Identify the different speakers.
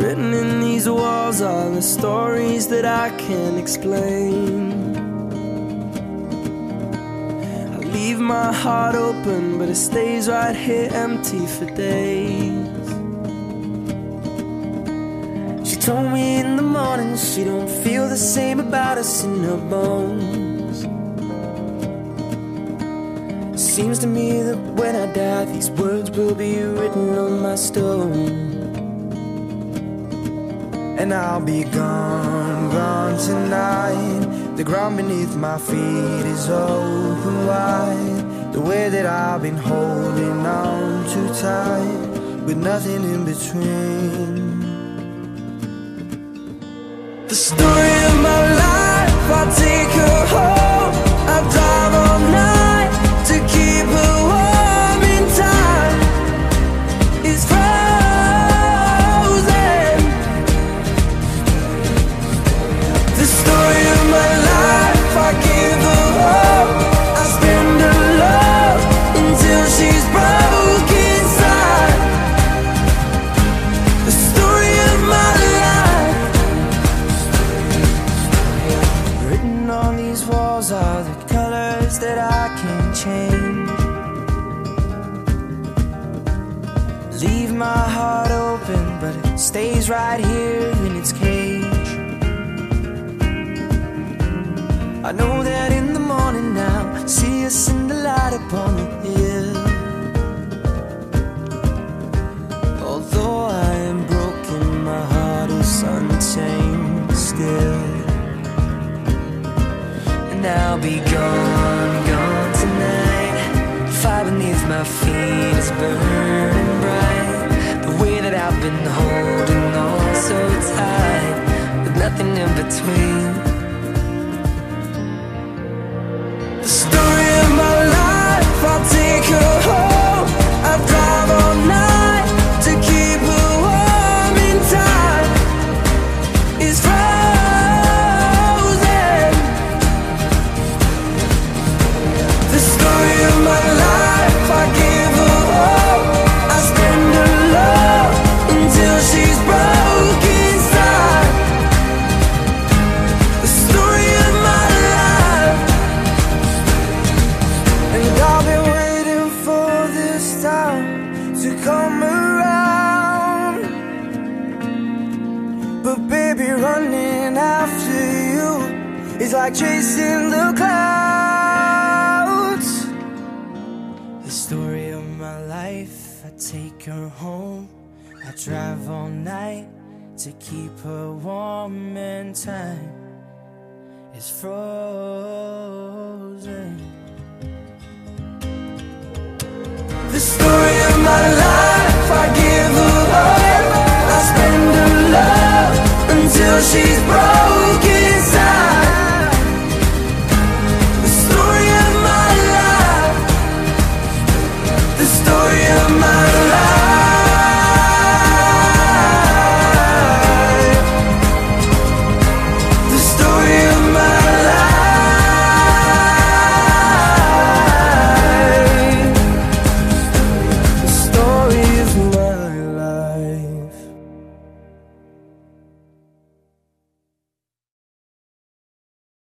Speaker 1: Written in these walls are the stories that I can't explain. I leave my heart open, but it stays right here empty for days. She told me in the morning she don't feel the same about us in her bones. Seems to me that when I die, these words will be written on my stone. And I'll be gone, gone tonight. The ground beneath my feet is open wide. The way that I've been holding on too tight, with nothing in between. The story of my life, I take her home. I drive all night to keep her warm in time. It's frozen. The story of my life, I give her hope. I spend her love until she's broke inside. The story of my life. Written on these walls are the colors that I can't change. Leave my heart open, but it stays right here in its cage. I know that in the morning now, see us in the light upon the hill. Although I am broken, my heart is untamed still. And I'll be gone, gone tonight. Fire beneath my feet is burning bright. The way that I've been holding on so tight, with nothing in between. The story of my life, I'll take her home. I drive all night to keep her warm in time. It's frozen. The story of my life, I give her hope. I spend her love until she's broke inside. The story of my life. And I've been waiting for this time to come around. But baby, running after you is like chasing the clouds. The story of my life, I take her home. I drive all night to keep her warm, and time is frozen.